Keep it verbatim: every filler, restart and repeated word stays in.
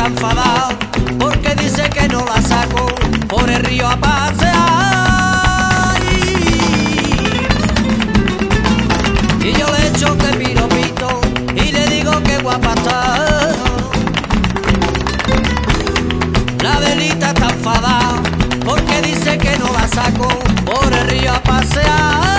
está enfadada porque dice que no la saco por el río a pasear. Y yo le echo que piropito y le digo que guapa está. La Adelita está enfadada porque dice que no la saco por el río a pasear.